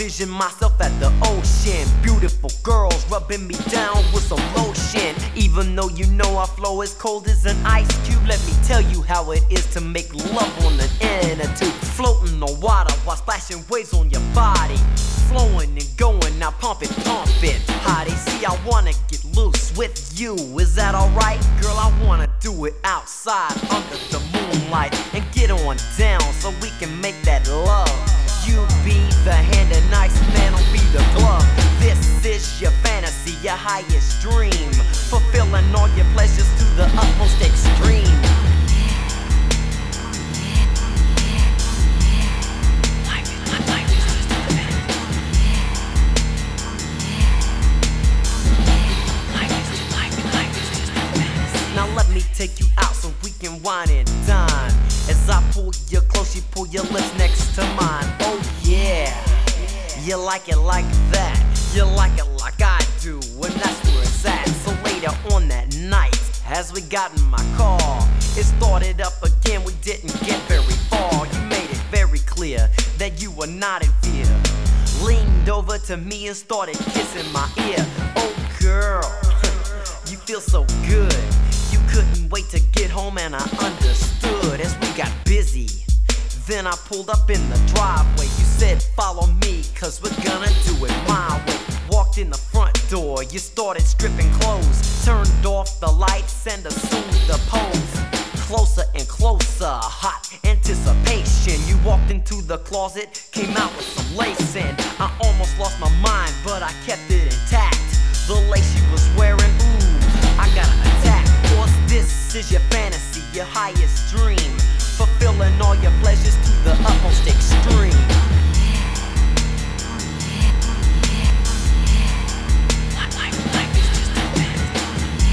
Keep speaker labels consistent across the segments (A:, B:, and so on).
A: vision myself at the ocean. Beautiful girls rubbing me down with some lotion. Even though you know our flow is cold as an ice cube, let me tell you how it is to make love on an inner tube. Floating on water while splashing waves on your body. Flowing and going, now pump it, hottie. See, I wanna get loose with you. Is that alright, girl? I wanna do it outside under the moonlight and get on down so we can make that love. You be the hand and nice man, I'll be the glove. This is your fantasy, your highest dream, fulfilling all your pleasures to the utmost extreme. Now let me take you out so we can wine and dine. As I pull you close, you pull your lips next to mine. Oh yeah, you like it like that. You like it like I do, and that's where it's at. So later on that night, as we got in my car, it started up again, we didn't get very far. You made it very clear that you were not in fear. Leaned over to me and started kissing my ear. Oh girl, you feel so good. You couldn't wait to get home and I understood as we got busy. Then I pulled up in the driveway. You said follow me cause we're gonna do it my way. Walked in the front door, you started stripping clothes. Turned off the lights and assumed the pose. Closer and closer, hot anticipation. You walked into the closet, came out with some lace in. I almost lost my mind but I kept it intact. The lace you was wearing, ooh, I got an attack. Cause this is your fantasy, your highest dream, fulfilling all your pleasures to the utmost extreme. Life is just a fantasy.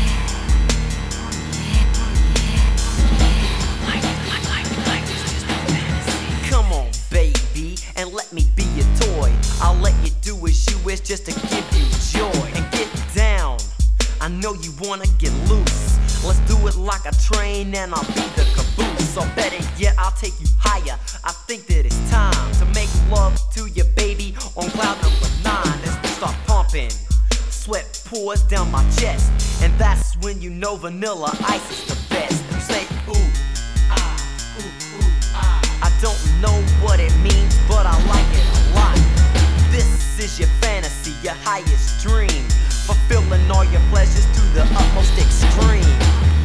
A: Life is just a fantasy. Come on, baby, and let me be your toy. I'll let you do as you wish just to give you joy. And get down, I know you wanna get loose. Let's do it like a train and I'll be the caboose. Or better yet, I'll take you higher. I think that it's time to make love to you, baby, on cloud number 9. As we start pumping, sweat pours down my chest, and that's when you know Vanilla Ice is the best. You say ooh, ah, ooh, ooh, ah. I don't know what it means, but I like it a lot. This is your fantasy, your highest dream, fulfilling all your pleasures to the utmost extreme.